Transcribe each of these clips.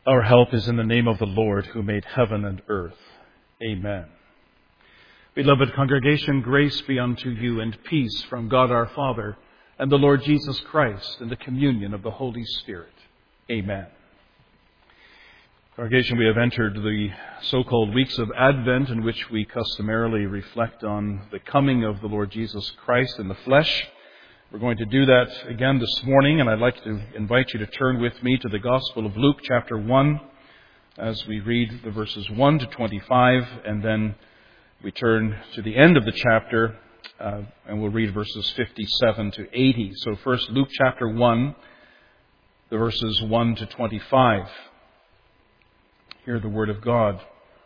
Our help is in the name of the Lord who made heaven and earth. Amen. Beloved congregation, grace be unto you and peace from God our Father and the Lord Jesus Christ and the communion of the Holy Spirit. Amen. Congregation, we have entered the so-called weeks of Advent in which we customarily reflect on the coming of the Lord Jesus Christ in the flesh. We're going to do that again this morning, and I'd like to invite you to turn with me to the Gospel of Luke, chapter 1, as we read the verses 1 to 25, and then we turn to the end of the chapter, and we'll read verses 57 to 80. So first, Luke chapter 1, the verses 1 to 25. Hear the word of God.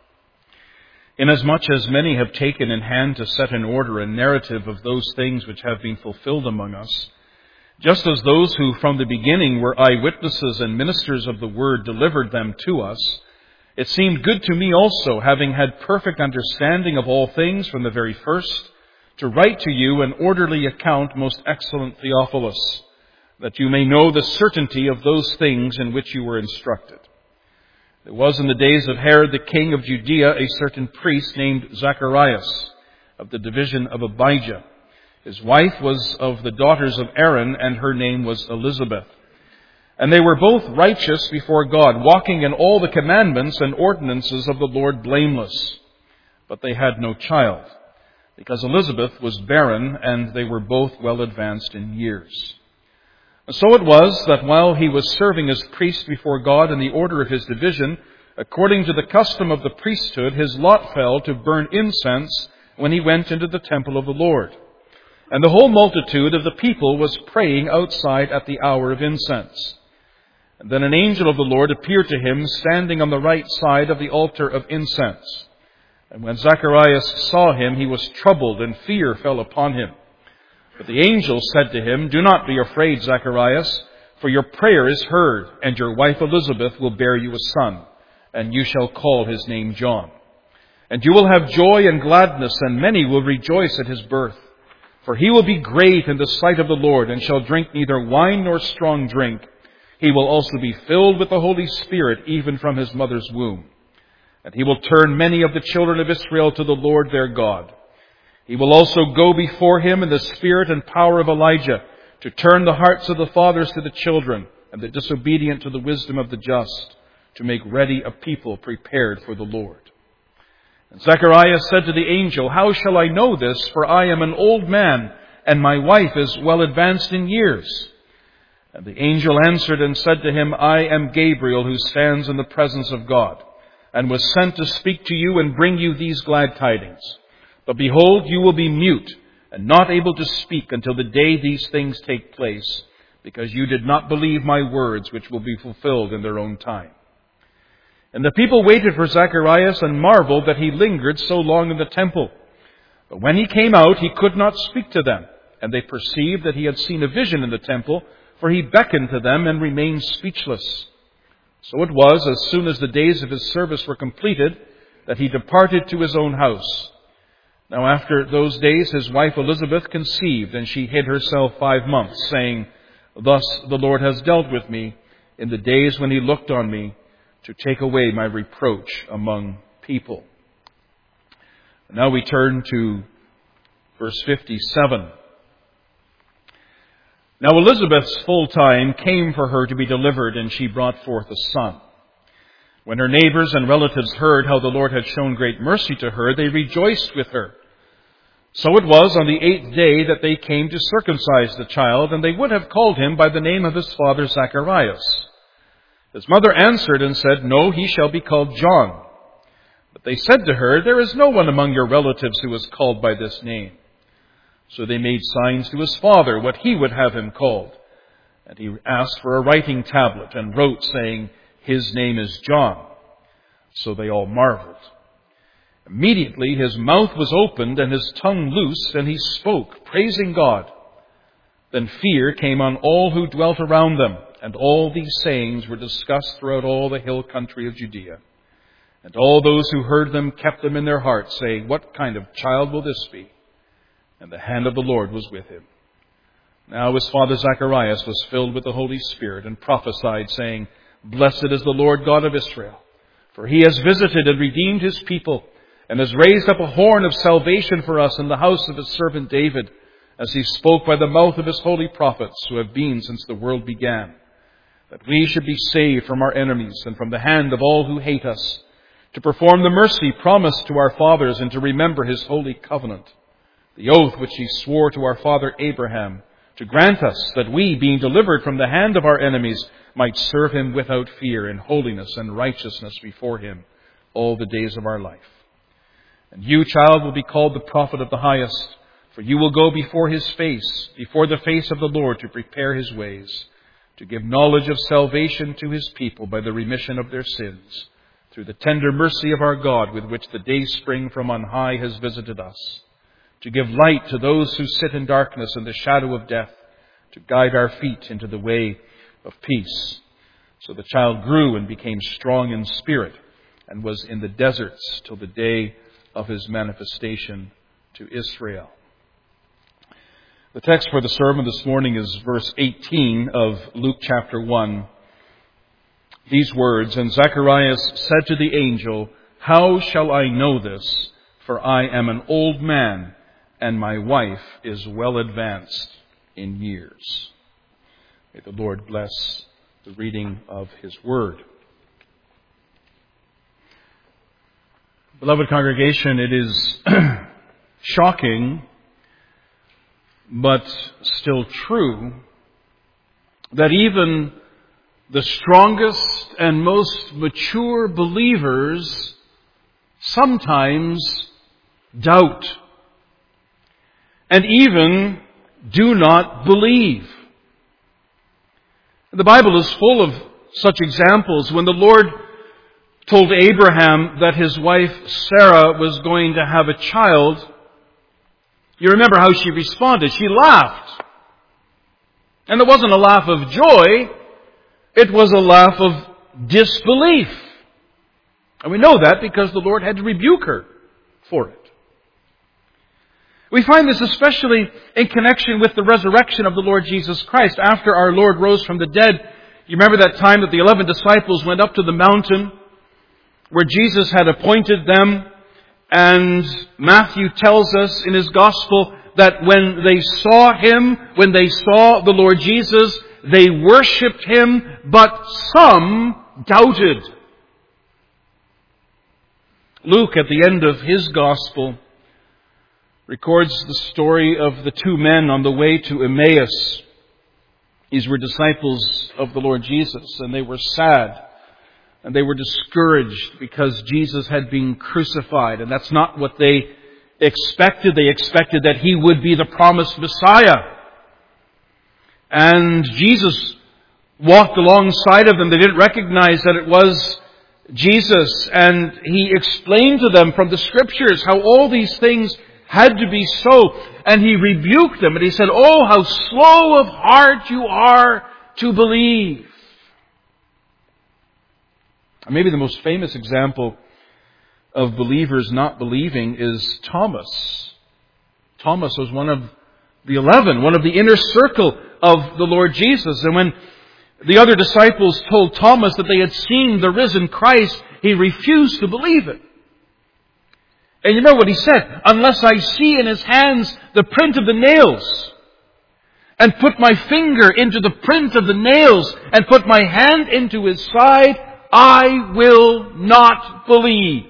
Inasmuch as many have taken in hand to set in order a narrative of those things which have been fulfilled among us, just as those who from the beginning were eyewitnesses and ministers of the word delivered them to us, it seemed good to me also, having had perfect understanding of all things from the very first, to write to you an orderly account, most excellent Theophilus, that you may know the certainty of those things in which you were instructed. There was in the days of Herod the king of Judea a certain priest named Zacharias, of the division of Abijah. His wife was of the daughters of Aaron, and her name was Elizabeth. And they were both righteous before God, walking in all the commandments and ordinances of the Lord blameless. But they had no child, because Elizabeth was barren, and they were both well advanced in years. And so it was that while he was serving as priest before God in the order of his division, according to the custom of the priesthood, his lot fell to burn incense when he went into the temple of the Lord. And the whole multitude of the people was praying outside at the hour of incense. And then an angel of the Lord appeared to him, standing on the right side of the altar of incense. And when Zacharias saw him, he was troubled, and fear fell upon him. But the angel said to him, "Do not be afraid, Zacharias, for your prayer is heard, and your wife Elizabeth will bear you a son, and you shall call his name John. And you will have joy and gladness, and many will rejoice at his birth. For he will be great in the sight of the Lord, and shall drink neither wine nor strong drink. He will also be filled with the Holy Spirit, even from his mother's womb. And he will turn many of the children of Israel to the Lord their God. He will also go before him in the spirit and power of Elijah, to turn the hearts of the fathers to the children, and the disobedient to the wisdom of the just, to make ready a people prepared for the Lord." And Zacharias said to the angel, "How shall I know this? For I am an old man, and my wife is well advanced in years." And the angel answered and said to him, "I am Gabriel, who stands in the presence of God, and was sent to speak to you and bring you these glad tidings. But behold, you will be mute and not able to speak until the day these things take place, because you did not believe my words, which will be fulfilled in their own time." And the people waited for Zacharias and marveled that he lingered so long in the temple. But when he came out, he could not speak to them, and they perceived that he had seen a vision in the temple, for he beckoned to them and remained speechless. So it was, as soon as the days of his service were completed, that he departed to his own house. Now after those days his wife Elizabeth conceived, and she hid herself 5 months, saying, "Thus the Lord has dealt with me in the days when he looked on me to take away my reproach among people." And now we turn to verse 57. "Now Elizabeth's full time came for her to be delivered, and she brought forth a son. When her neighbors and relatives heard how the Lord had shown great mercy to her, they rejoiced with her. So it was on the 8th day that they came to circumcise the child, and they would have called him by the name of his father Zacharias. His mother answered and said, 'No, he shall be called John.' But they said to her, 'There is no one among your relatives who is called by this name.' So they made signs to his father what he would have him called. And he asked for a writing tablet and wrote, saying, 'His name is John.' So they all marveled. Immediately his mouth was opened and his tongue loosed, and he spoke, praising God. Then fear came on all who dwelt around them, and all these sayings were discussed throughout all the hill country of Judea. And all those who heard them kept them in their hearts, saying, 'What kind of child will this be?' And the hand of the Lord was with him. Now his father Zacharias was filled with the Holy Spirit and prophesied, saying, Blessed is the Lord God of Israel, for he has visited and redeemed his people, and has raised up a horn of salvation for us in the house of his servant David, as he spoke by the mouth of his holy prophets, who have been since the world began, that we should be saved from our enemies and from the hand of all who hate us, to perform the mercy promised to our fathers and to remember his holy covenant, the oath which he swore to our father Abraham, to grant us that we, being delivered from the hand of our enemies, might serve him without fear in holiness and righteousness before him all the days of our life. And you, child, will be called the prophet of the highest, for you will go before his face, before the face of the Lord, to prepare his ways, to give knowledge of salvation to his people by the remission of their sins, through the tender mercy of our God, with which the day spring from on high has visited us, to give light to those who sit in darkness and the shadow of death, to guide our feet into the way of peace. So the child grew and became strong in spirit, and was in the deserts till the day of his manifestation to Israel. The text for the sermon this morning is verse 18 of Luke chapter 1. These words, "And Zacharias said to the angel, 'How shall I know this? For I am an old man, and my wife is well advanced in years.'" May the Lord bless the reading of his word. Beloved congregation, it is shocking, but still true, that even the strongest and most mature believers sometimes doubt and even do not believe. The Bible is full of such examples. When the Lord told Abraham that his wife Sarah was going to have a child, you remember how she responded. She laughed. And it wasn't a laugh of joy. It was a laugh of disbelief. And we know that because the Lord had to rebuke her for it. We find this especially in connection with the resurrection of the Lord Jesus Christ. After our Lord rose from the dead, you remember that time that the 11 disciples went up to the mountain where Jesus had appointed them. And Matthew tells us in his gospel that when they saw him, when they saw the Lord Jesus, they worshipped him, but some doubted. Luke, at the end of his gospel, records the story of the two men on the way to Emmaus. These were disciples of the Lord Jesus, and they were sad. And they were discouraged because Jesus had been crucified. And that's not what they expected. They expected that he would be the promised Messiah. And Jesus walked alongside of them. They didn't recognize that it was Jesus. And he explained to them from the Scriptures how all these things had to be so. And he rebuked them. And he said, "Oh, how slow of heart you are to believe." Maybe the most famous example of believers not believing is Thomas. Thomas was one of the 11, one of the inner circle of the Lord Jesus. And when the other disciples told Thomas that they had seen the risen Christ, he refused to believe it. And you remember what he said? "Unless I see in his hands the print of the nails, and put my finger into the print of the nails, and put my hand into his side, I will not believe."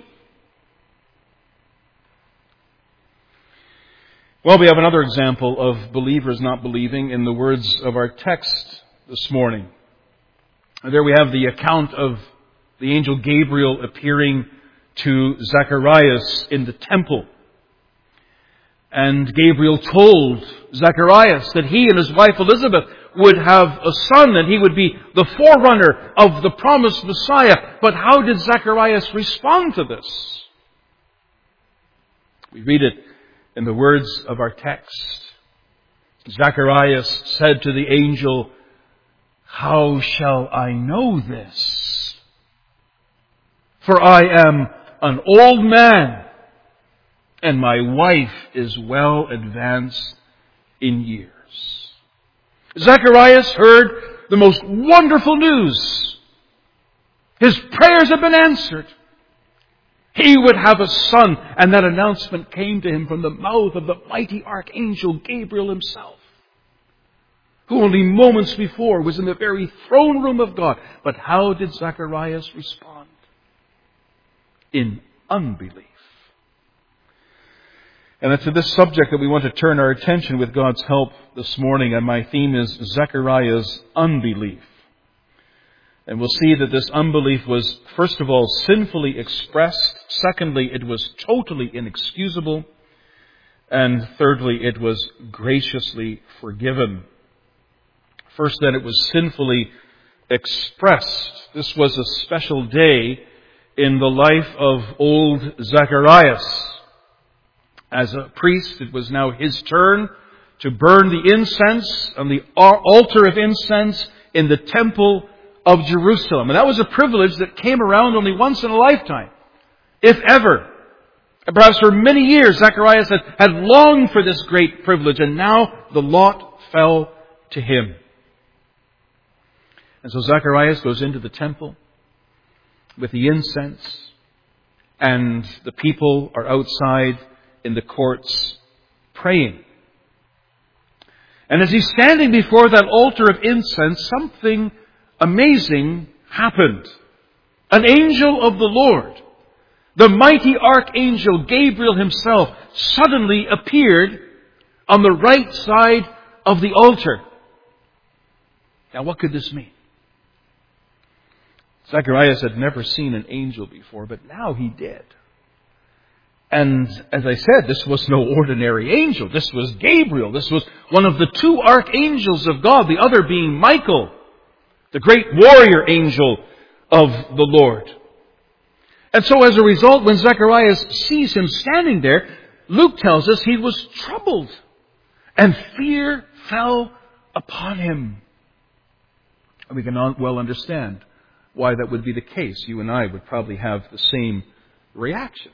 Well, we have another example of believers not believing in the words of our text this morning. There we have the account of the angel Gabriel appearing to Zacharias in the temple. And Gabriel told Zacharias that he and his wife Elizabeth would have a son, and he would be the forerunner of the promised Messiah. But how did Zacharias respond to this? We read it in the words of our text. Zacharias said to the angel, "How shall I know this? For I am an old man, and my wife is well advanced in years." Zacharias heard the most wonderful news His prayers have been answered. He would have a son, and that announcement came to him from the mouth of the mighty archangel Gabriel himself, who only moments before was in the very throne room of God. But how did Zacharias respond? In unbelief. And it's to this subject that we want to turn our attention with God's help this morning, and my theme is Zechariah's unbelief. And we'll see that this unbelief was, first of all, sinfully expressed. Secondly, it was totally inexcusable. And thirdly, it was graciously forgiven. First, then, it was sinfully expressed. This was a special day in the life of old Zacharias. As a priest, it was now his turn to burn the incense on the altar of incense in the temple of Jerusalem. And that was a privilege that came around only once in a lifetime, if ever. And perhaps for many years, Zacharias had longed for this great privilege, and now the lot fell to him. And so Zacharias goes into the temple with the incense, and the people are outside in the courts praying. And as he's standing before that altar of incense, something amazing happened. An angel of the Lord, the mighty archangel Gabriel himself, suddenly appeared on the right side of the altar. Now, what could this mean? Zacharias had never seen an angel before, but now he did. And as I said, this was no ordinary angel. This was Gabriel. This was one of the two archangels of God, the other being Michael, the great warrior angel of the Lord. And so as a result, when Zacharias sees him standing there, Luke tells us he was troubled, and fear fell upon him. And we can well understand why that would be the case. You and I would probably have the same reaction.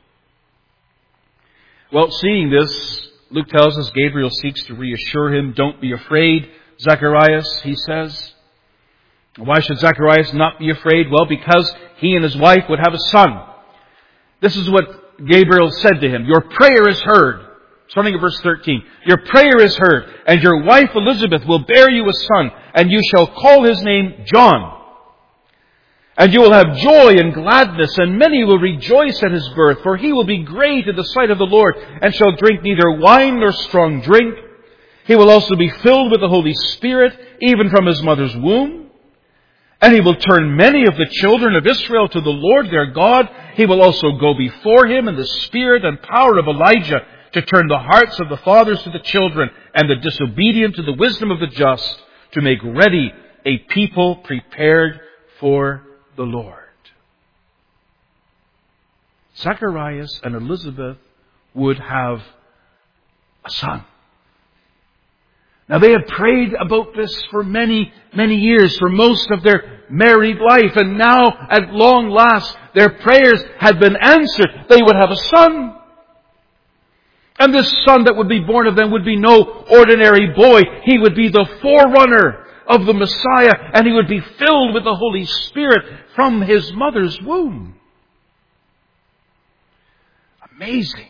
Well, seeing this, Luke tells us Gabriel seeks to reassure him. Don't be afraid, Zacharias, he says. Why should Zacharias not be afraid? Well, because he and his wife would have a son. This is what Gabriel said to him. Your prayer is heard. Starting at verse 13. Your prayer is heard, and your wife Elizabeth will bear you a son, and you shall call his name John. And you will have joy and gladness, and many will rejoice at his birth, for he will be great in the sight of the Lord, and shall drink neither wine nor strong drink. He will also be filled with the Holy Spirit, even from his mother's womb. And he will turn many of the children of Israel to the Lord their God. He will also go before him in the spirit and power of Elijah, to turn the hearts of the fathers to the children, and the disobedient to the wisdom of the just, to make ready a people prepared for the Lord. Zacharias and Elizabeth would have a son. Now, they had prayed about this for many, many years, for most of their married life, and now, at long last, their prayers had been answered. They would have a son. And this son that would be born of them would be no ordinary boy. He would be the forerunner of the Messiah, and he would be filled with the Holy Spirit from his mother's womb. Amazing.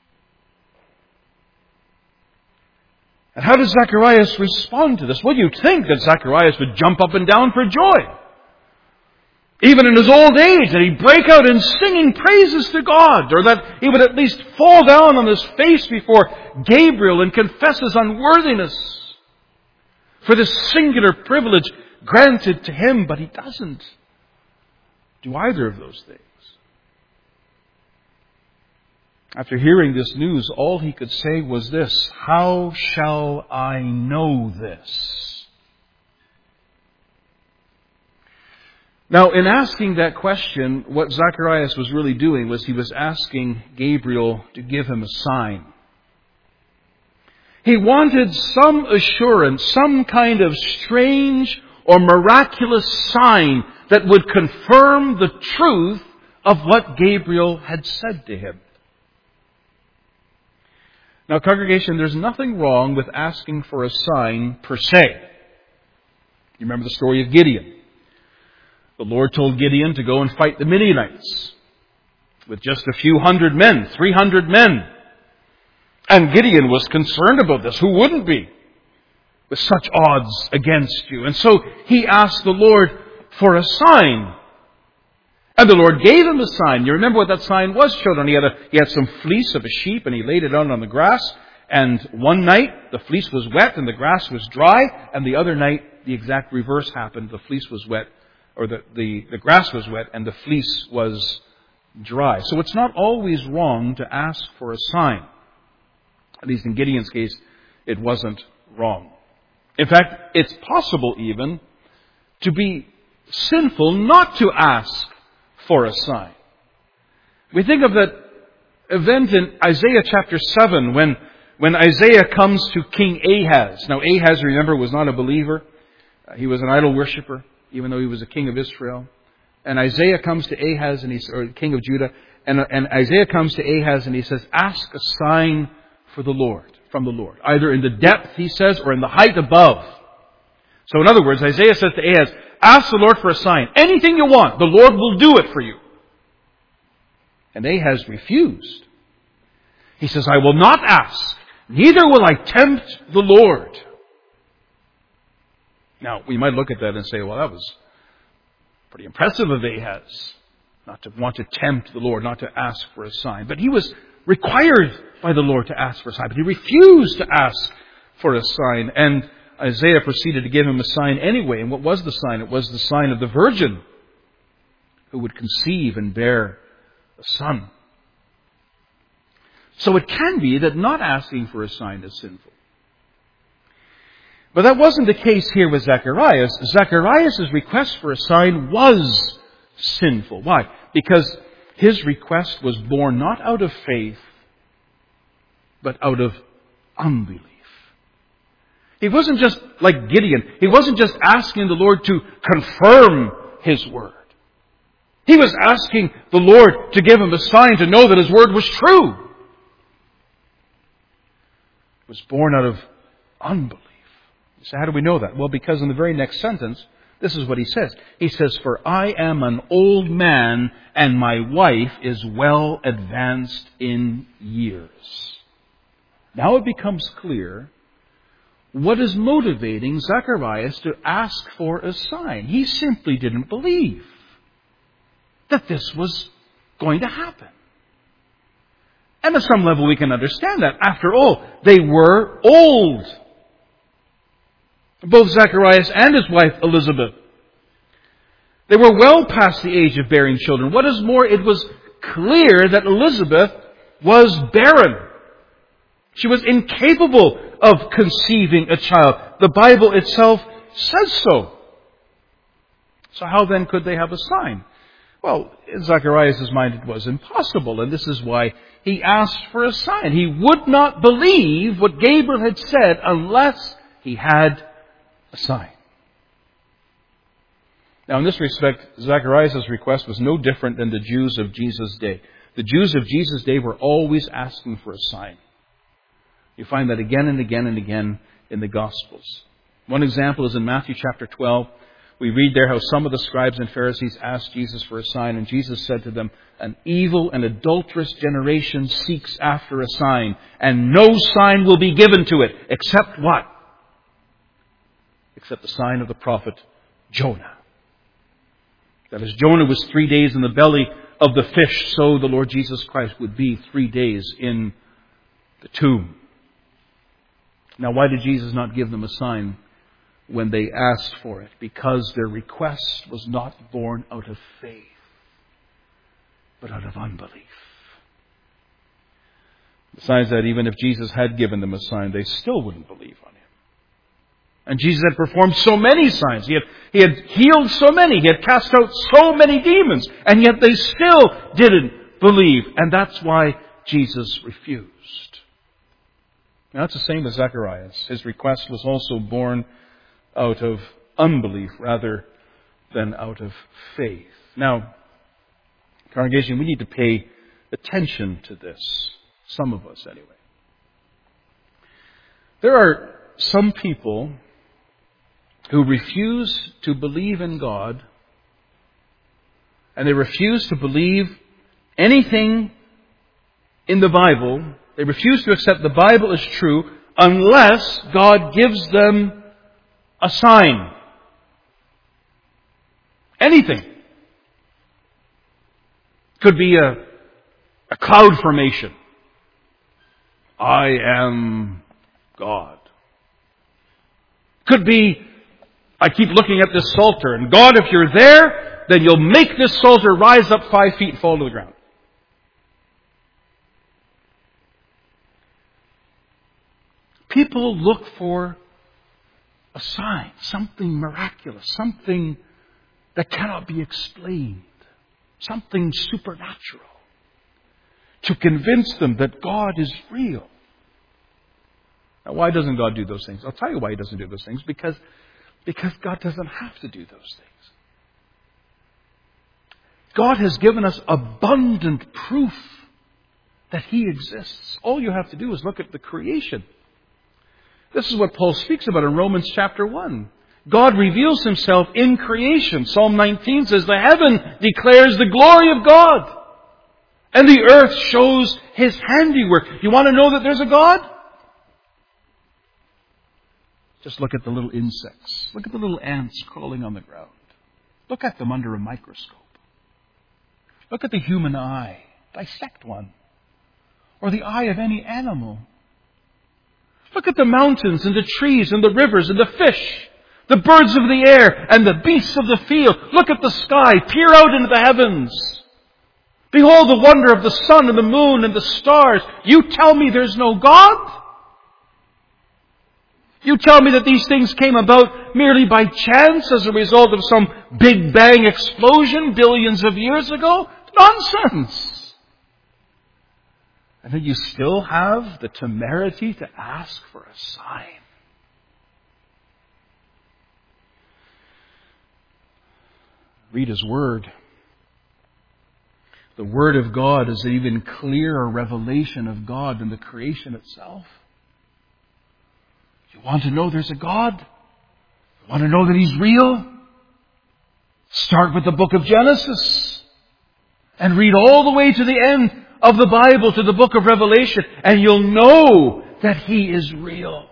And how does Zacharias respond to this? Well, you'd think that Zacharias would jump up and down for joy. Even in his old age, that he'd break out in singing praises to God, or that he would at least fall down on his face before Gabriel and confess his unworthiness for this singular privilege granted to him, but he doesn't do either of those things. After hearing this news, all he could say was this: how shall I know this? Now, in asking that question, what Zacharias was really doing was he was asking Gabriel to give him a sign. He wanted some assurance, some kind of strange or miraculous sign that would confirm the truth of what Gabriel had said to him. Now, congregation, there's nothing wrong with asking for a sign per se. You remember the story of Gideon. The Lord told Gideon to go and fight the Midianites with just a few hundred men, 300 men. And Gideon was concerned about this. Who wouldn't be with such odds against you? And so he asked the Lord for a sign. And the Lord gave him a sign. You remember what that sign was, children? He had some fleece of a sheep and he laid it out on the grass. And one night the fleece was wet and the grass was dry. And the other night the exact reverse happened. The fleece was wet, or the grass was wet and the fleece was dry. So it's not always wrong to ask for a sign. At least in Gideon's case, it wasn't wrong. In fact, it's possible even to be sinful not to ask for a sign. We think of that event in Isaiah chapter 7 when Isaiah comes to King Ahaz. Now Ahaz, remember, was not a believer. He was an idol worshiper, even though he was a king of Israel. And Isaiah comes to Ahaz, or king of Judah, and Isaiah comes to Ahaz and he says, ask a sign for the Lord, from the Lord. Either in the depth, he says, or in the height above. So in other words, Isaiah says to Ahaz, ask the Lord for a sign. Anything you want, the Lord will do it for you. And Ahaz refused. He says, I will not ask, neither will I tempt the Lord. Now, we might look at that and say, well, that was pretty impressive of Ahaz, not to want to tempt the Lord, not to ask for a sign. But he was required by the Lord to ask for a sign. But he refused to ask for a sign. And Isaiah proceeded to give him a sign anyway. And what was the sign? It was the sign of the virgin who would conceive and bear a son. So it can be that not asking for a sign is sinful. But that wasn't the case here with Zacharias. Zacharias' request for a sign was sinful. Why? Because his request was born not out of faith, but out of unbelief. He wasn't just like Gideon. He wasn't just asking the Lord to confirm His word. He was asking the Lord to give him a sign to know that His word was true. It was born out of unbelief. So how do we know that? Well, because in the very next sentence, this is what he says. He says, for I am an old man and my wife is well advanced in years. Now it becomes clear what is motivating Zacharias to ask for a sign. He simply didn't believe that this was going to happen. And at some level we can understand that. After all, they were old. Both Zacharias and his wife Elizabeth. They were well past the age of bearing children. What is more, it was clear that Elizabeth was barren. She was incapable of conceiving a child. The Bible itself says so. So how then could they have a sign? Well, in Zacharias' mind it was impossible, and this is why he asked for a sign. He would not believe what Gabriel had said unless he had a sign. Now, in this respect, Zacharias' request was no different than the Jews of Jesus' day. The Jews of Jesus' day were always asking for a sign. You find that again and again and again in the Gospels. One example is in Matthew chapter 12. We read there how some of the scribes and Pharisees asked Jesus for a sign, and Jesus said to them, an evil and adulterous generation seeks after a sign, and no sign will be given to it, except what? Except the sign of the prophet Jonah. That as Jonah was 3 days in the belly of the fish, so the Lord Jesus Christ would be 3 days in the tomb. Now, why did Jesus not give them a sign when they asked for it? Because their request was not born out of faith, but out of unbelief. Besides that, even if Jesus had given them a sign, they still wouldn't believe on Him. And Jesus had performed so many signs. He had healed so many. He had cast out so many demons. And yet they still didn't believe. And that's why Jesus refused. Now, that's the same with Zacharias. His request was also born out of unbelief rather than out of faith. Now, congregation, we need to pay attention to this. Some of us, anyway. There are some people who refuse to believe in God and they refuse to believe anything in the Bible. They refuse to accept the Bible as true unless God gives them a sign. Anything. Could be a cloud formation. I am God. Could be, I keep looking at this Psalter, and God, if you're there, then you'll make this Psalter rise up 5 feet and fall to the ground. People look for a sign, something miraculous, something that cannot be explained, something supernatural, to convince them that God is real. Now, why doesn't God do those things? I'll tell you why He doesn't do those things. Because God doesn't have to do those things. God has given us abundant proof that He exists. All you have to do is look at the creation. This is what Paul speaks about in Romans chapter 1. God reveals Himself in creation. Psalm 19 says, the heaven declares the glory of God, and the earth shows His handiwork. You want to know that there's a God? Just look at the little insects. Look at the little ants crawling on the ground. Look at them under a microscope. Look at the human eye. Dissect one. Or the eye of any animal. Look at the mountains and the trees and the rivers and the fish, the birds of the air and the beasts of the field. Look at the sky. Peer out into the heavens. Behold the wonder of the sun and the moon and the stars. You tell me there's no God? You tell me that these things came about merely by chance as a result of some Big Bang explosion billions of years ago? Nonsense! And then you still have the temerity to ask for a sign. Read His Word. The Word of God is an even clearer revelation of God than the creation itself. You want to know there's a God? You want to know that He's real? Start with the book of Genesis and read all the way to the end of the Bible, to the book of Revelation, and you'll know that He is real.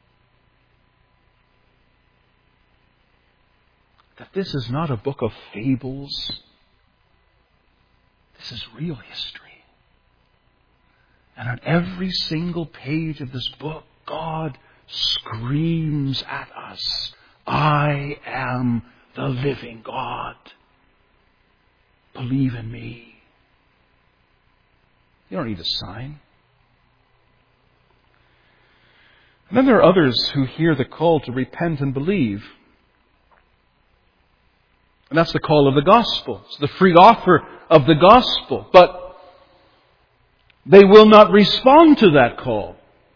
That this is not a book of fables. This is real history. And on every single page of this book, God screams at us, I am the living God. Believe in me. You don't need a sign. And then there are others who hear the call to repent and believe. And that's the call of the gospel. It's the free offer of the gospel. But they will not respond to that call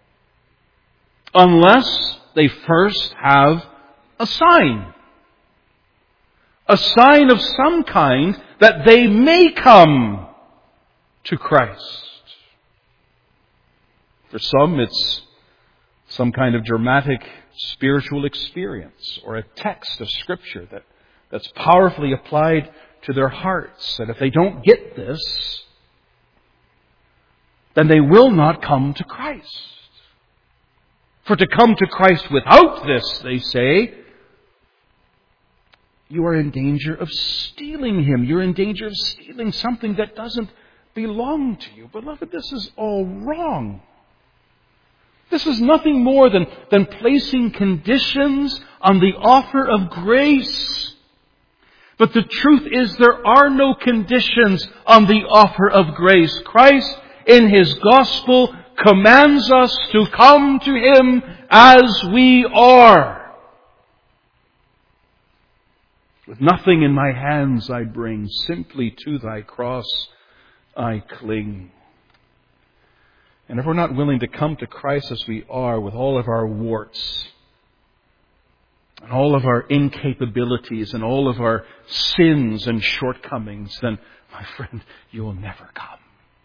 unless they first have a sign. A sign of some kind that they may come to Christ. For some, it's some kind of dramatic spiritual experience or a text of Scripture that's powerfully applied to their hearts. And if they don't get this, then they will not come to Christ. For to come to Christ without this, they say, you are in danger of stealing Him. You're in danger of stealing something that doesn't belong to you. Beloved, this is all wrong. This is nothing more than placing conditions on the offer of grace. But the truth is there are no conditions on the offer of grace. Christ, in His gospel, commands us to come to Him as we are. With nothing in my hands I bring, simply to Thy cross I cling. And if we're not willing to come to Christ as we are, with all of our warts, and all of our incapabilities, and all of our sins and shortcomings, then, my friend, you will never come.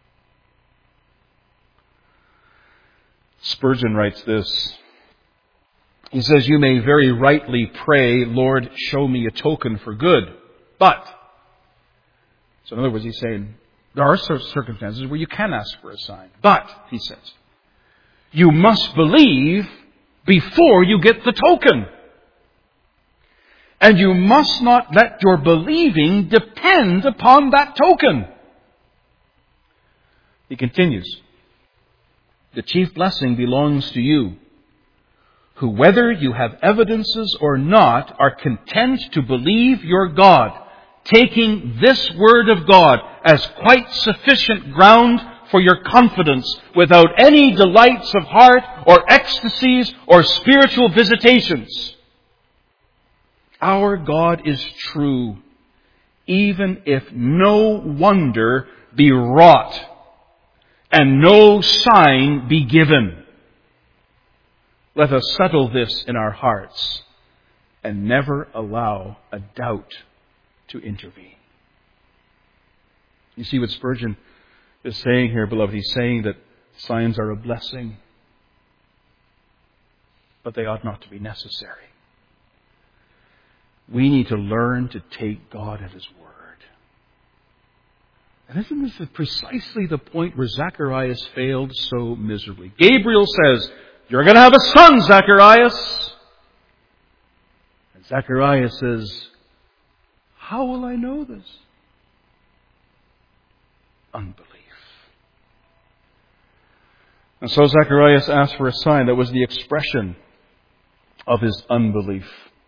Spurgeon writes this. He says, you may very rightly pray, Lord, show me a token for good. But So in other words, he's saying, there are circumstances where you can ask for a sign. But, he says, you must believe before you get the token. And you must not let your believing depend upon that token. He continues, the chief blessing belongs to you, who whether you have evidences or not, are content to believe your God, taking this word of God as quite sufficient ground for your confidence, without any delights of heart or ecstasies or spiritual visitations. Our God is true, even if no wonder be wrought and no sign be given. Let us settle this in our hearts and never allow a doubt to intervene. You see what Spurgeon is saying here, beloved? He's saying that signs are a blessing, but they ought not to be necessary. We need to learn to take God at His word. And isn't this precisely the point where Zacharias failed so miserably? Gabriel says, you're going to have a son, Zacharias. And Zacharias says, how will I know this? Unbelief. And so Zacharias asked for a sign. That was the expression of his unbelief.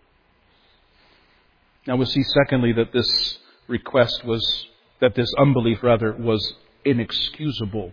Now we'll see secondly that this unbelief was inexcusable.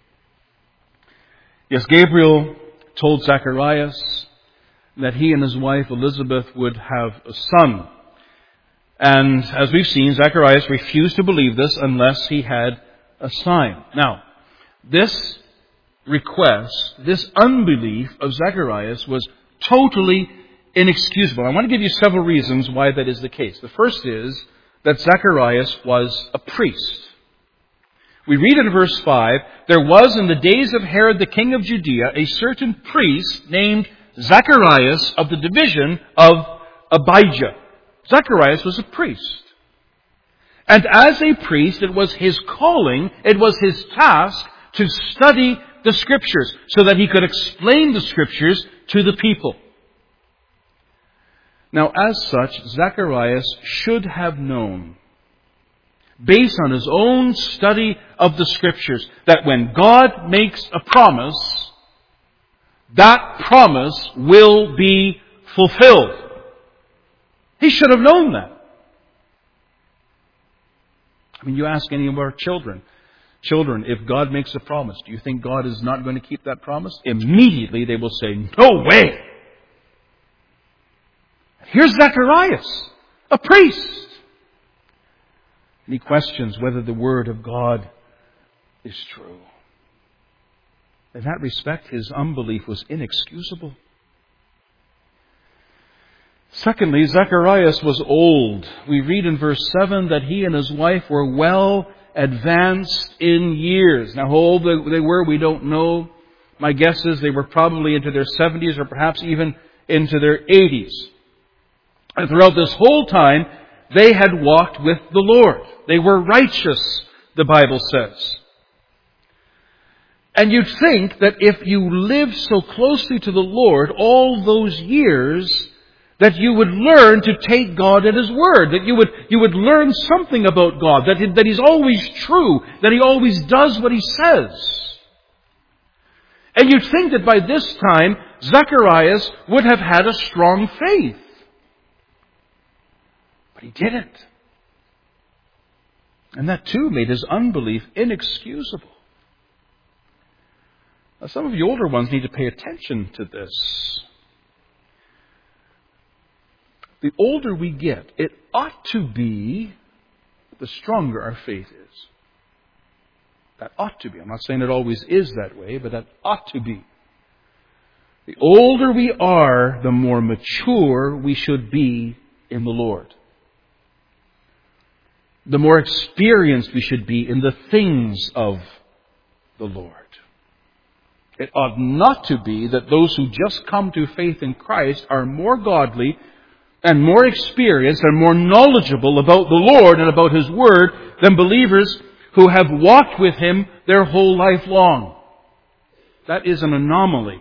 Yes, Gabriel told Zacharias that he and his wife Elizabeth would have a son. And as we've seen, Zacharias refused to believe this unless he had a sign. Now, this request, this unbelief of Zacharias was totally inexcusable. I want to give you several reasons why that is the case. The first is that Zacharias was a priest. We read in verse 5, there was in the days of Herod the king of Judea a certain priest named Zacharias of the division of Abijah. Zacharias was a priest. And as a priest, it was his calling, it was his task to study the Scriptures so that he could explain the Scriptures to the people. Now, as such, Zacharias should have known, based on his own study of the Scriptures, that when God makes a promise, that promise will be fulfilled. He should have known that. I mean, you ask any of our children, if God makes a promise, do you think God is not going to keep that promise? Immediately they will say, no way! Here's Zacharias, a priest. And he questions whether the Word of God is true. In that respect, his unbelief was inexcusable. Secondly, Zacharias was old. We read in verse 7 that he and his wife were well advanced in years. Now, how old they were, we don't know. My guess is they were probably into their 70s or perhaps even into their 80s. And throughout this whole time, they had walked with the Lord. They were righteous, the Bible says. And you'd think that if you lived so closely to the Lord all those years, that you would learn to take God at His word, that you would learn something about God, that He's always true, that He always does what He says. And you'd think that by this time, Zacharias would have had a strong faith. But he didn't. And that too made his unbelief inexcusable. Now, some of the older ones need to pay attention to this. The older we get, it ought to be the stronger our faith is. That ought to be. I'm not saying it always is that way, but that ought to be. The older we are, the more mature we should be in the Lord. The more experienced we should be in the things of the Lord. It ought not to be that those who just come to faith in Christ are more godly and more experienced and more knowledgeable about the Lord and about His Word than believers who have walked with Him their whole life long. That is an anomaly.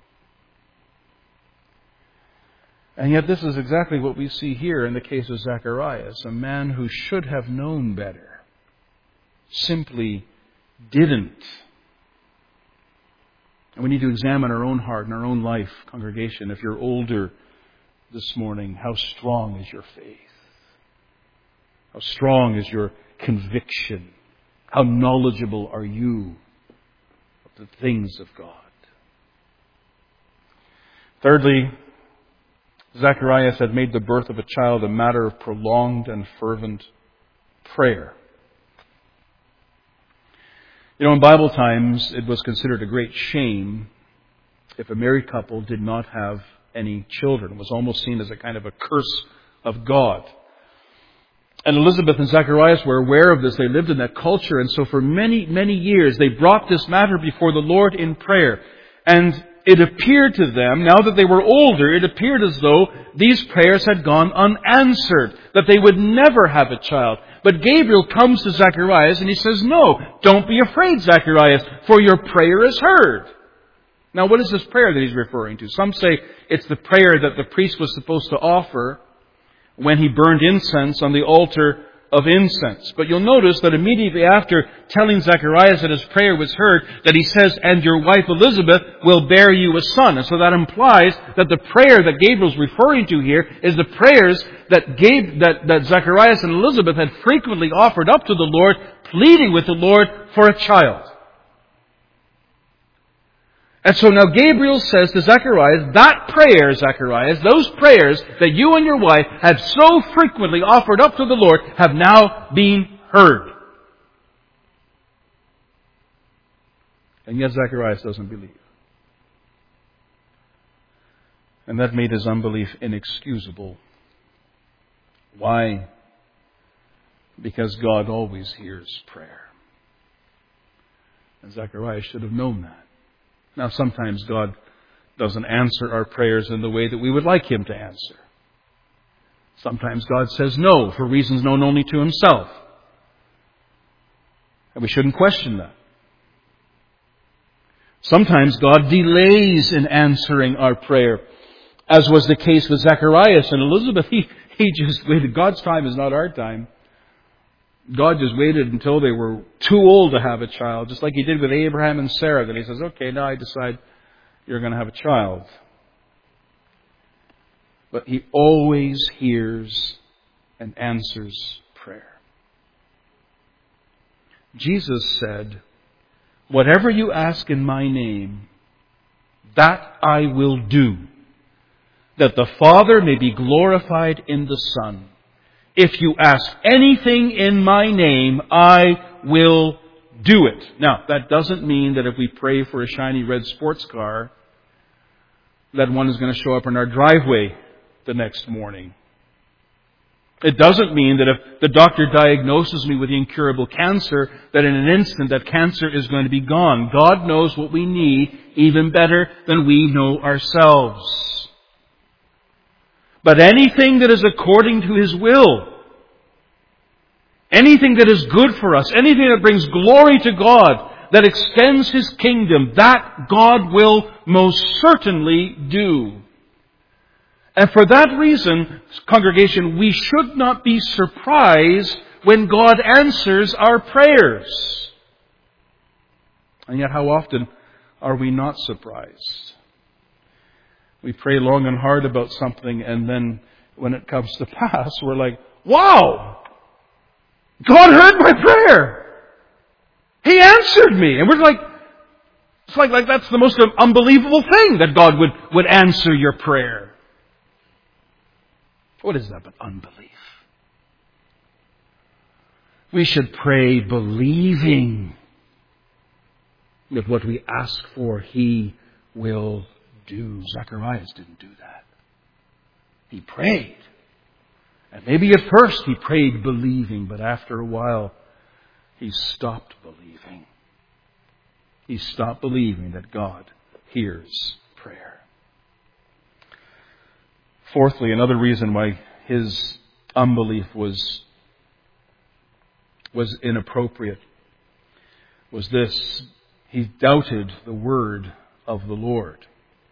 And yet this is exactly what we see here in the case of Zacharias, a man who should have known better, simply didn't. And we need to examine our own heart and our own life, congregation. If you're older this morning, how strong is your faith? How strong is your conviction? How knowledgeable are you of the things of God? Thirdly, Zacharias had made the birth of a child a matter of prolonged and fervent prayer. You know, in Bible times, it was considered a great shame if a married couple did not have any children. It was almost seen as a kind of a curse of God. And Elizabeth and Zacharias were aware of this. They lived in that culture. And so for many, many years, they brought this matter before the Lord in prayer. And it appeared to them, now that they were older, it appeared as though these prayers had gone unanswered, that they would never have a child. But Gabriel comes to Zacharias and he says, "No, don't be afraid, Zacharias, for your prayer is heard." Now, what is this prayer that he's referring to? Some say it's the prayer that the priest was supposed to offer when he burned incense on the altar of incense. But you'll notice that immediately after telling Zacharias that his prayer was heard, that he says, "And your wife Elizabeth will bear you a son." And so that implies that the prayer that Gabriel's referring to here is the prayers that Zacharias and Elizabeth had frequently offered up to the Lord, pleading with the Lord for a child. And so now Gabriel says to Zacharias, that prayer, Zacharias, those prayers that you and your wife have so frequently offered up to the Lord have now been heard. And yet Zacharias doesn't believe. And that made his unbelief inexcusable. Why? Because God always hears prayer. And Zacharias should have known that. Now, sometimes God doesn't answer our prayers in the way that we would like Him to answer. Sometimes God says no for reasons known only to Himself. And we shouldn't question that. Sometimes God delays in answering our prayer, as was the case with Zacharias and Elizabeth. He just waited. God's time is not our time. God just waited until they were too old to have a child, just like He did with Abraham and Sarah. Then He says, "Okay, now I decide you're going to have a child." But He always hears and answers prayer. Jesus said, "Whatever you ask in my name, that I will do, that the Father may be glorified in the Son. If you ask anything in my name, I will do it." Now, that doesn't mean that if we pray for a shiny red sports car, that one is going to show up in our driveway the next morning. It doesn't mean that if the doctor diagnoses me with incurable cancer, that in an instant that cancer is going to be gone. God knows what we need even better than we know ourselves. But anything that is according to His will, anything that is good for us, anything that brings glory to God, that extends His kingdom, that God will most certainly do. And for that reason, congregation, we should not be surprised when God answers our prayers. And yet how often are we not surprised? We pray long and hard about something, and then when it comes to pass, we're like, "Wow! God heard my prayer! He answered me!" And we're like, it's like that's the most unbelievable thing, that God would answer your prayer. What is that but unbelief? We should pray believing that what we ask for, He will do. Zacharias didn't do that. He prayed. And maybe at first he prayed believing, but after a while he stopped believing. He stopped believing that God hears prayer. Fourthly, another reason why his unbelief was inappropriate was this: he doubted the word of the Lord.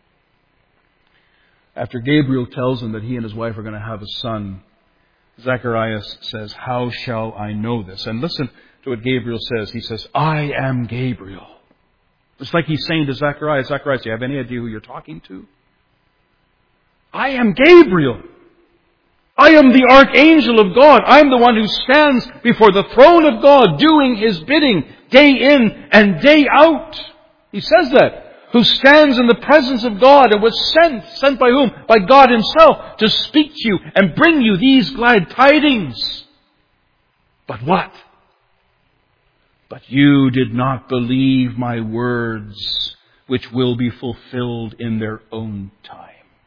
After Gabriel tells him that he and his wife are going to have a son, Zacharias says, "How shall I know this?" And listen to what Gabriel says. He says, "I am Gabriel." It's like he's saying to Zacharias, "Zacharias, do you have any idea who you're talking to? I am Gabriel. I am the archangel of God. I am the one who stands before the throne of God doing His bidding day in and day out." He says that. Who stands in the presence of God and was sent by whom? By God Himself, to speak to you and bring you these glad tidings. But what? But you did not believe my words, which will be fulfilled in their own time.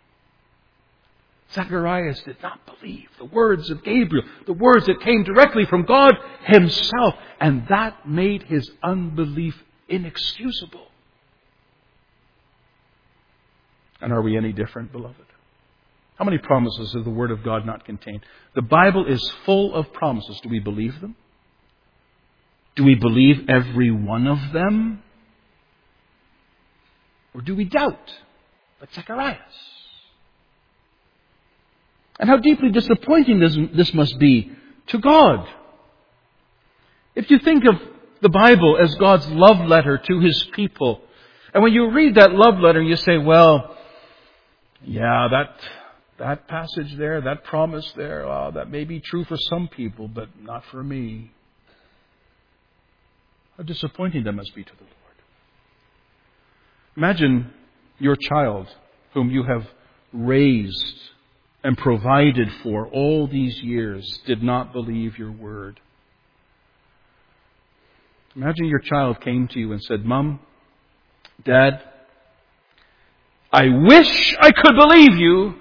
Zacharias did not believe the words of Gabriel, the words that came directly from God Himself, and that made his unbelief inexcusable. And are we any different, beloved? How many promises does the Word of God not contain? The Bible is full of promises. Do we believe them? Do we believe every one of them? Or do we doubt, like Zacharias? And how deeply disappointing this must be to God. If you think of the Bible as God's love letter to His people, and when you read that love letter, you say, well, yeah, that passage there, that promise there, that may be true for some people, but not for me. How disappointing that must be to the Lord. Imagine your child, whom you have raised and provided for all these years, did not believe your word. Imagine your child came to you and said, "Mom, Dad, I wish I could believe you,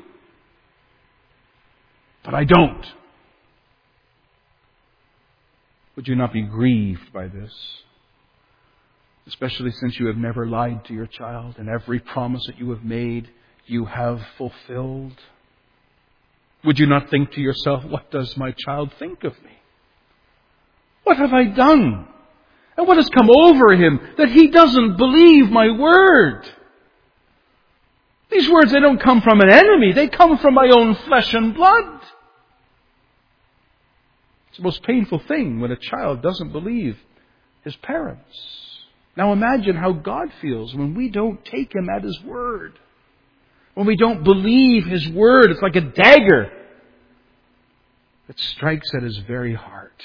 but I don't." Would you not be grieved by this? Especially since you have never lied to your child, and every promise that you have made, you have fulfilled. Would you not think to yourself, what does my child think of me? What have I done? And what has come over him that he doesn't believe my word? These words, they don't come from an enemy. They come from my own flesh and blood. It's the most painful thing when a child doesn't believe his parents. Now imagine how God feels when we don't take Him at His word. When we don't believe His word, it's like a dagger that strikes at His very heart.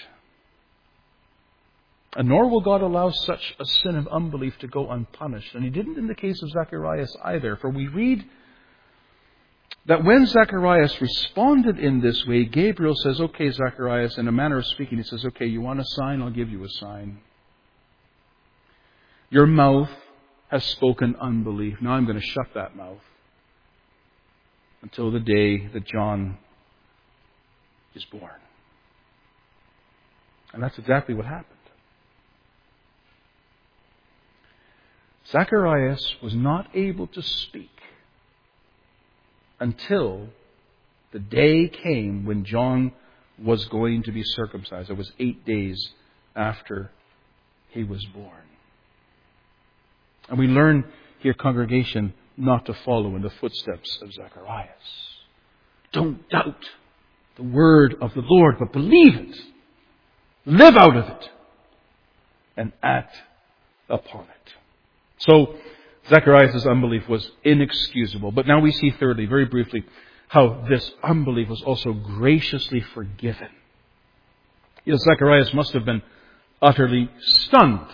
And nor will God allow such a sin of unbelief to go unpunished. And He didn't in the case of Zacharias either. For we read that when Zacharias responded in this way, Gabriel says, "Okay, Zacharias," in a manner of speaking, he says, "Okay, you want a sign? I'll give you a sign. Your mouth has spoken unbelief. Now I'm going to shut that mouth until the day that John is born." And that's exactly what happened. Zacharias was not able to speak until the day came when John was going to be circumcised. It was 8 days after he was born. And we learn here, congregation, not to follow in the footsteps of Zacharias. Don't doubt the word of the Lord, but believe it. Live out of it. And act upon it. So, Zacharias' unbelief was inexcusable. But now we see thirdly, very briefly, how this unbelief was also graciously forgiven. You know, Zacharias must have been utterly stunned.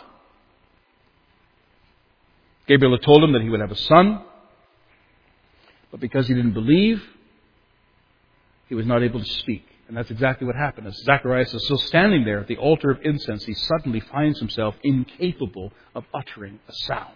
Gabriel had told him that he would have a son, but because he didn't believe, he was not able to speak. And that's exactly what happened. As Zacharias is still standing there at the altar of incense, he suddenly finds himself incapable of uttering a sound.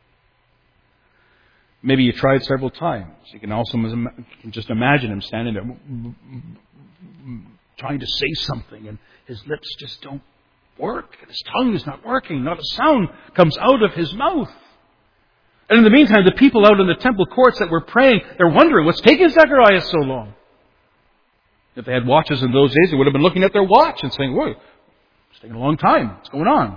Maybe you tried several times. You can also just imagine him standing there trying to say something, and his lips just don't work. And his tongue is not working. Not a sound comes out of his mouth. And in the meantime, the people out in the temple courts that were praying, they're wondering, what's taking Zacharias so long? If they had watches in those days, they would have been looking at their watch and saying, whoa, it's taking a long time. What's going on?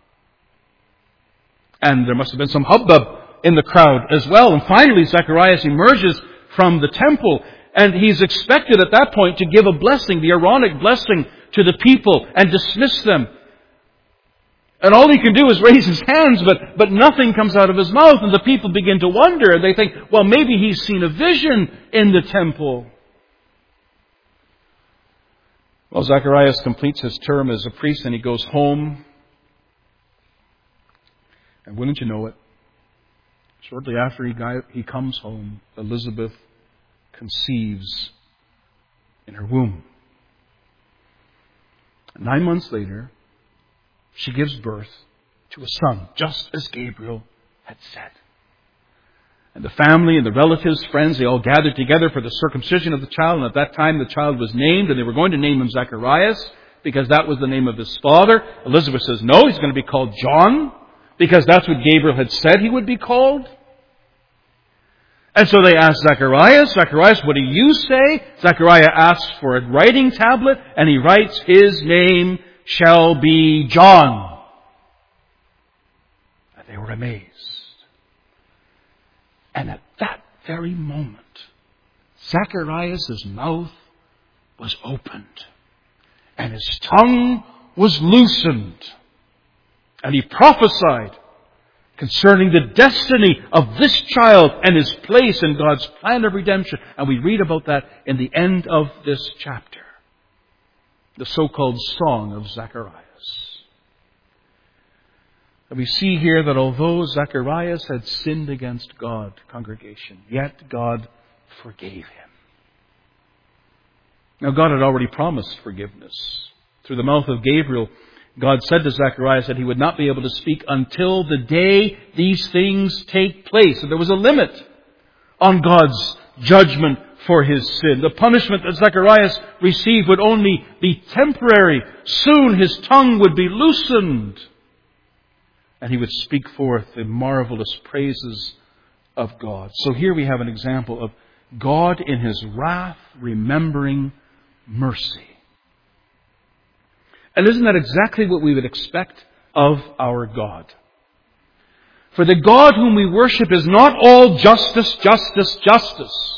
And there must have been some hubbub in the crowd as well. And finally, Zacharias emerges from the temple, and he's expected at that point to give a blessing, the Aaronic blessing, to the people and dismiss them. And all he can do is raise his hands, but nothing comes out of his mouth, and the people begin to wonder, and they think, well, maybe he's seen a vision in the temple. Well, Zacharias completes his term as a priest, and he goes home. And wouldn't you know it, shortly after he comes home, Elizabeth conceives in her womb. 9 months later, she gives birth to a son, just as Gabriel had said. And the family and the relatives, friends, they all gathered together for the circumcision of the child. And at that time, the child was named, and they were going to name him Zacharias, because that was the name of his father. Elizabeth says, no, he's going to be called John, because that's what Gabriel had said he would be called. And so they asked Zacharias, what do you say? Zachariah asks for a writing tablet, and he writes, his name shall be John. And they were amazed. And at that very moment, Zacharias' mouth was opened, and his tongue was loosened, and he prophesied concerning the destiny of this child and his place in God's plan of redemption. And we read about that in the end of this chapter, the so-called Song of Zacharias. And we see here that although Zacharias had sinned against God, congregation, yet God forgave him. Now, God had already promised forgiveness. Through the mouth of Gabriel, God said to Zacharias that he would not be able to speak until the day these things take place. And there was a limit on God's judgment for his sin. The punishment that Zacharias received would only be temporary. Soon his tongue would be loosened, and he would speak forth the marvelous praises of God. So here we have an example of God in his wrath remembering mercy. And isn't that exactly what we would expect of our God? For the God whom we worship is not all justice, justice, justice.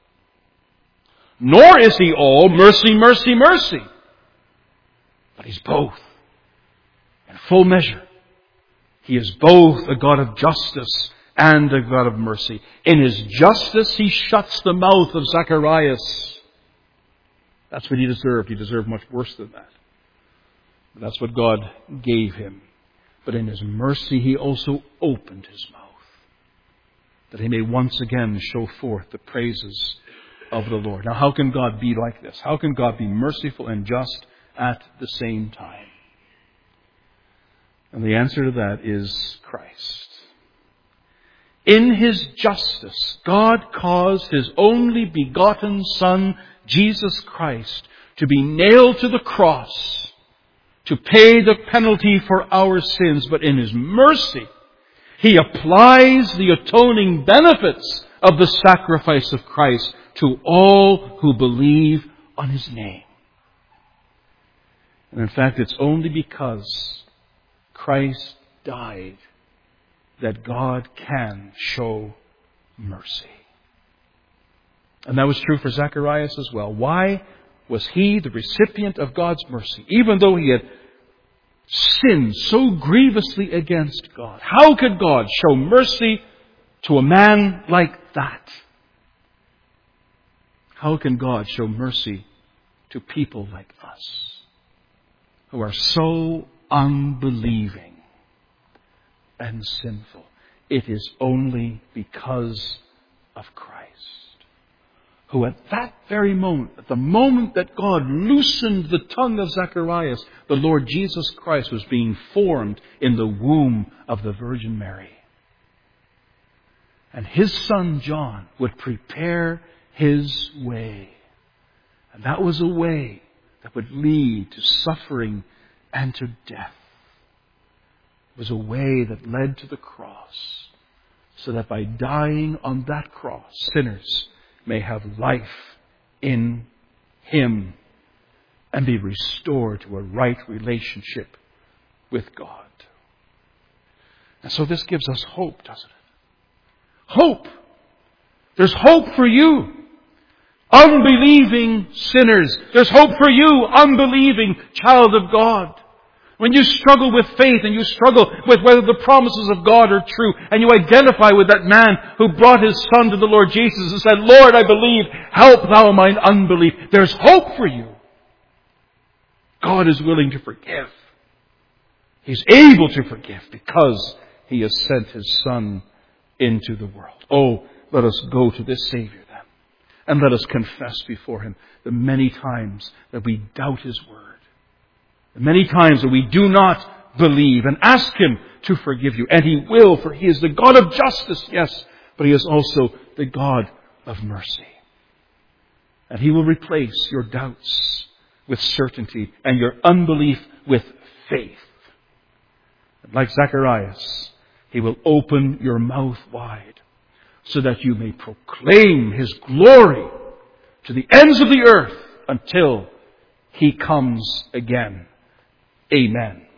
Nor is he all mercy, mercy, mercy. But he's both in full measure. He is both a God of justice and a God of mercy. In his justice, he shuts the mouth of Zacharias. That's what he deserved. He deserved much worse than that. But that's what God gave him. But in his mercy, he also opened his mouth, that he may once again show forth the praises of the Lord. Now, how can God be like this? How can God be merciful and just at the same time? And the answer to that is Christ. In his justice, God caused his only begotten Son, Jesus Christ, to be nailed to the cross to pay the penalty for our sins. But in his mercy, he applies the atoning benefits of the sacrifice of Christ to all who believe on his name. And in fact, it's only because Christ died that God can show mercy. And that was true for Zacharias as well. Why was he the recipient of God's mercy, even though he had sinned so grievously against God? How could God show mercy to a man like that? How can God show mercy to people like us who are so unbelieving and sinful? It is only because of Christ, who at that very moment, at the moment that God loosened the tongue of Zacharias, the Lord Jesus Christ was being formed in the womb of the Virgin Mary. And his son John would prepare his way. And that was a way that would lead to suffering and to death. It was a way that led to the cross, so that by dying on that cross, sinners may have life in Him and be restored to a right relationship with God. And so this gives us hope, doesn't it? Hope. There's hope for you, unbelieving sinners. There's hope for you, unbelieving child of God. When you struggle with faith and you struggle with whether the promises of God are true, and you identify with that man who brought his son to the Lord Jesus and said, Lord, I believe, help thou mine unbelief. There's hope for you. God is willing to forgive. He's able to forgive because He has sent His Son into the world. Oh, let us go to this Savior then, and let us confess before Him the many times that we doubt His word. The many times that we do not believe, and ask Him to forgive you. And He will, for He is the God of justice, yes, but He is also the God of mercy. And He will replace your doubts with certainty and your unbelief with faith. And like Zacharias, He will open your mouth wide so that you may proclaim His glory to the ends of the earth until He comes again. Amen.